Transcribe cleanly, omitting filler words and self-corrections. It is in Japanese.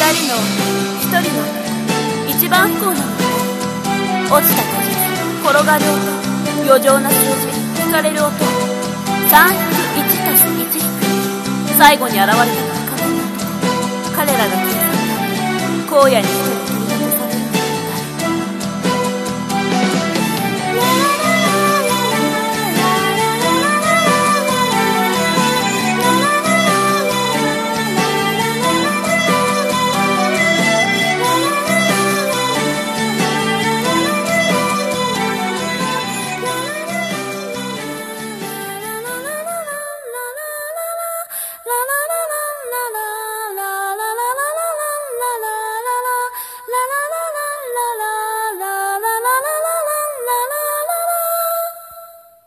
人の一人の一番不幸なのは、落ちた果実、転がる音、余剰な数字、引かれる音、3-1+1-1、最後に現れた